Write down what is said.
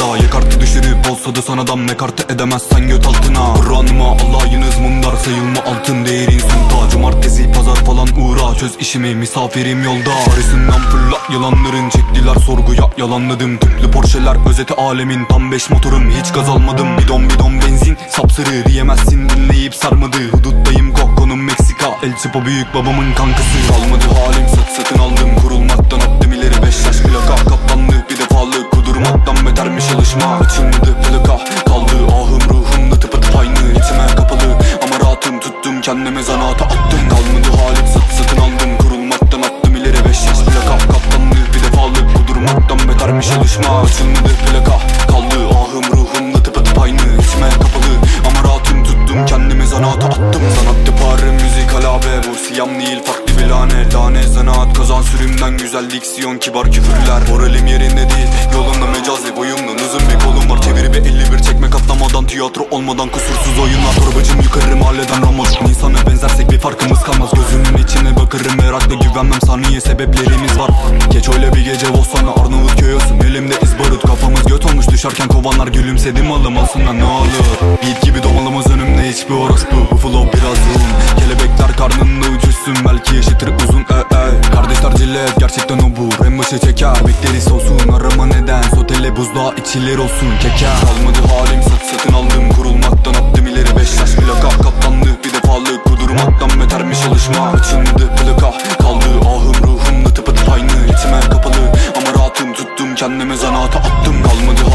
yolda. Ya kartı düşürüp olsa da sanadan me kartı edemezsen göt altına. Kur'an'ıma Allah'ınız mundar sayılma altın değerin sulta. Cumartesi pazar falan uğra çöz işimi misafirim yolda. Arasından fırla yalanların çektiler sorguya yalanladım. Tüplü Porsche'ler özeti alemin tam 5 motorum hiç gaz almadım. Bidon bidon benzin sapsarı diyemezsin dinleyip sarmadı. Huduttayım Kokko'nun Meksika El Chapo büyük babamın kankası. Kalmadı halim satın aldım kurulmaktan attım ileri 5 yaş plaka. Kaptanlık bir defalık kudurmaktan betermiş alışma. Açılmadı plaka kaldı ahım ruhumda tıpatıp aynı. İçime kapalı ama rahatım tuttum kendime zanaata attım. Kalmadı halim satın aldım kurulmaktan attım ileri 5 yaş plaka. Kaptanlık bir defalık kudurmaktan betermiş alışma. Açılmadı plaka kaldı ahım ruhumda tıpatıp aynı. İçime kapalı ama rahatım tuttum kendime zanaata attım. Sanat yaparım müzikal abi bu siyam değil farklı bir lanet. Tane zanaat kazan sürümden güzel diksiyon kibar küfürler. Moralim yerinde değil yolunda mecazi boyumdan uzun bir kolum var. Çeviri bir 51 çekmek atlamadan tiyatro olmadan kusursuz oyunlar. Torbacım yukarı mahalleden Ramos. İnsana benzersek bir farkımız kalmaz. Gözünün içine bakarım merakla güvenmem saniye sebeplerimiz var. Geç öyle bir gece Bosna Arnavutköy olsun elimde izbarut. Kafamız göt olmuş düşerken kovanlar gülümsedim alım alsınlar ne olur. Beat gibi domalımız önümde hiçbir orospu. Bu flow biraz zoom. Kelebekler karnında uçuşsun belki eşittir uzun Kardeşler cilet gerçekten o bu en başı çeker. Bekleriz olsun arama neden sotele buzluğa içilir olsun keker. Kalmadı halim satın aldım kurulmaktan attım ileri 5 yaş plaka. Kaptanlık bir defalık kudurmaktan betermiş alışma. Açılmadı plaka kaldı ahım ruhumda tıpatıp aynı. İçime kapalı ama rahatım tuttum kendime zanaata attım. Kalmadı